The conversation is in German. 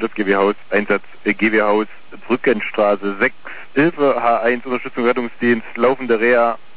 das GW-Haus, Einsatz GW-Haus Brückenstraße 6, Hilfe H1, Unterstützung Rettungsdienst, laufende Reha,